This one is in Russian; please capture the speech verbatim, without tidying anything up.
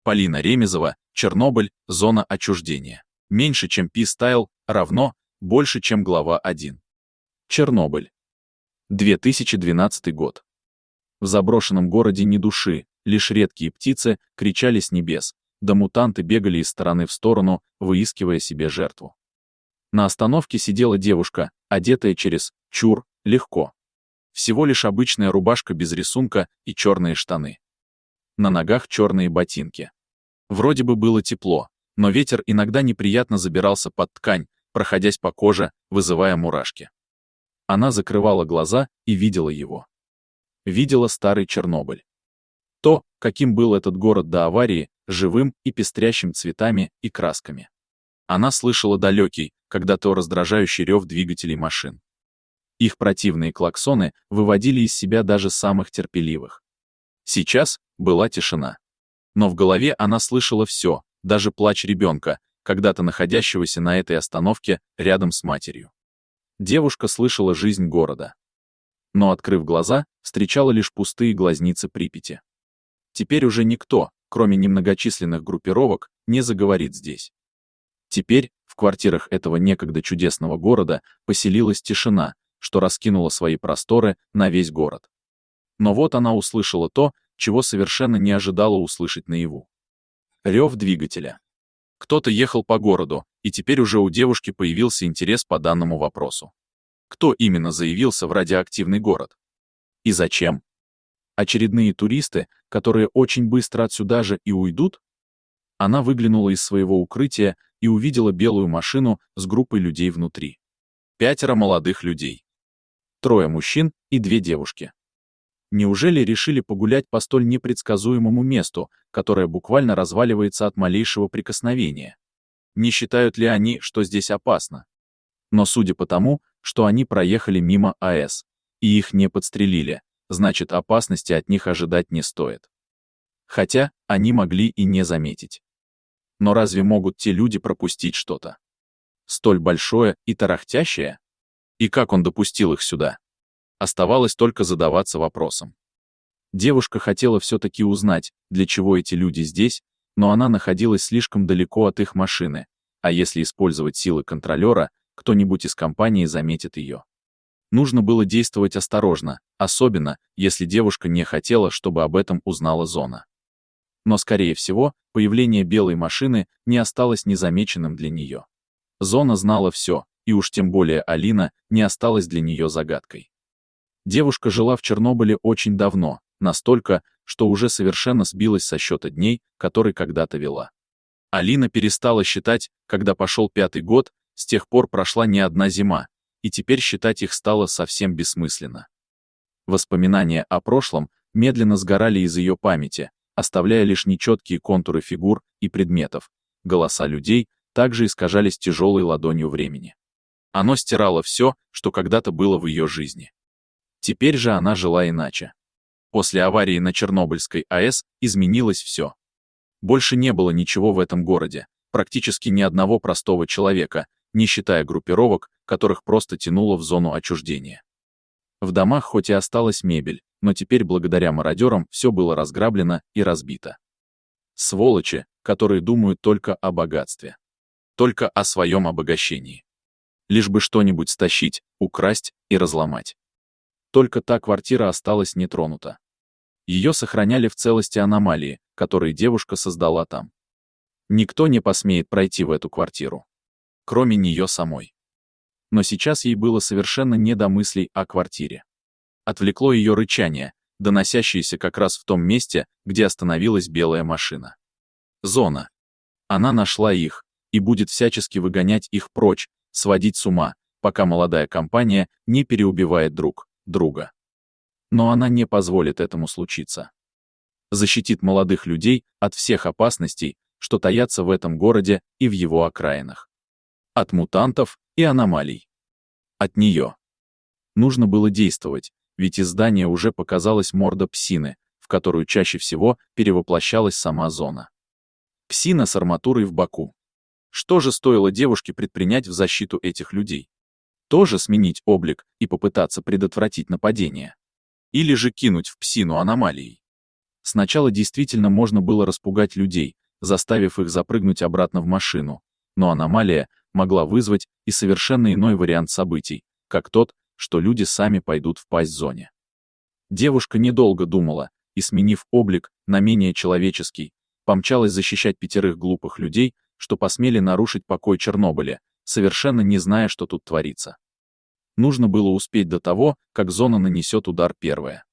Полина Ремезова, Чернобыль, зона отчуждения. Меньше, чем P-Style, равно, больше, чем глава один. Чернобыль. две тысячи двенадцатый год. В заброшенном городе ни души, лишь редкие птицы кричали с небес, да мутанты бегали из стороны в сторону, выискивая себе жертву. На остановке сидела девушка, одетая через «чур» легко. Всего лишь обычная рубашка без рисунка и черные штаны. На ногах черные ботинки. Вроде бы было тепло, но ветер иногда неприятно забирался под ткань, проходясь по коже, вызывая мурашки. Она закрывала глаза и видела его. Видела старый Чернобыль. То, каким был этот город до аварии, живым и пестрящим цветами и красками. Она слышала далекий, когда-то раздражающий рев двигателей машин. Их противные клаксоны выводили из себя даже самых терпеливых. Сейчас была тишина. Но в голове она слышала все, даже плач ребенка, когда-то находящегося на этой остановке рядом с матерью. Девушка слышала жизнь города. Но, открыв глаза, встречала лишь пустые глазницы Припяти. Теперь уже никто, кроме немногочисленных группировок, не заговорит здесь. Теперь в квартирах этого некогда чудесного города поселилась тишина, что раскинула свои просторы на весь город. Но вот она услышала то, чего совершенно не ожидала услышать наяву. Рев двигателя. Кто-то ехал по городу, и теперь уже у девушки появился интерес по данному вопросу. Кто именно заявился в радиоактивный город? И зачем? Очередные туристы, которые очень быстро отсюда же и уйдут? Она выглянула из своего укрытия и увидела белую машину с группой людей внутри. Пятеро молодых людей. Трое мужчин и две девушки. Неужели решили погулять по столь непредсказуемому месту, которое буквально разваливается от малейшего прикосновения? Не считают ли они, что здесь опасно? Но судя по тому, что они проехали мимо АЭС, и их не подстрелили, значит, опасности от них ожидать не стоит. Хотя они могли и не заметить. Но разве могут те люди пропустить что-то столь большое и тарахтящее? И как он допустил их сюда? Оставалось только задаваться вопросом. Девушка хотела все-таки узнать, для чего эти люди здесь, но она находилась слишком далеко от их машины, а если использовать силы контролера, кто-нибудь из компании заметит ее. Нужно было действовать осторожно, особенно, если девушка не хотела, чтобы об этом узнала зона. Но, скорее всего, появление белой машины не осталось незамеченным для нее. Зона знала все, и уж тем более Алина не осталась для нее загадкой. Девушка жила в Чернобыле очень давно, настолько, что уже совершенно сбилась со счета дней, которые когда-то вела. Алина перестала считать, когда пошел пятый год, с тех пор прошла не одна зима, и теперь считать их стало совсем бессмысленно. Воспоминания о прошлом медленно сгорали из ее памяти, оставляя лишь нечеткие контуры фигур и предметов. Голоса людей также искажались тяжелой ладонью времени. Оно стирало все, что когда-то было в ее жизни. Теперь же она жила иначе. После аварии на Чернобыльской АЭС изменилось все. Больше не было ничего в этом городе, практически ни одного простого человека, не считая группировок, которых просто тянуло в зону отчуждения. В домах хоть и осталась мебель, но теперь благодаря мародерам все было разграблено и разбито. Сволочи, которые думают только о богатстве. Только о своем обогащении. Лишь бы что-нибудь стащить, украсть и разломать. Только та квартира осталась нетронута. Ее сохраняли в целости аномалии, которые девушка создала там. Никто не посмеет пройти в эту квартиру. Кроме нее самой. Но сейчас ей было совершенно не до мыслей о квартире. Отвлекло ее рычание, доносящееся как раз в том месте, где остановилась белая машина. Зона. Она нашла их, и будет всячески выгонять их прочь, сводить с ума, пока молодая компания не переубивает друг друга. Но она не позволит этому случиться. Защитит молодых людей от всех опасностей, что таятся в этом городе и в его окраинах. От мутантов и аномалий. От нее. Нужно было действовать, ведь из здания уже показалась морда псины, в которую чаще всего перевоплощалась сама зона. Псина с арматурой в боку. Что же стоило девушке предпринять в защиту этих людей? Тоже сменить облик и попытаться предотвратить нападение? Или же кинуть в псину аномалией? Сначала действительно можно было распугать людей, заставив их запрыгнуть обратно в машину, но аномалия могла вызвать и совершенно иной вариант событий, как тот, что люди сами пойдут в пасть зоне. Девушка недолго думала и, сменив облик на менее человеческий, помчалась защищать пятерых глупых людей, что посмели нарушить покой Чернобыля, совершенно не зная, что тут творится. Нужно было успеть до того, как зона нанесет удар первая.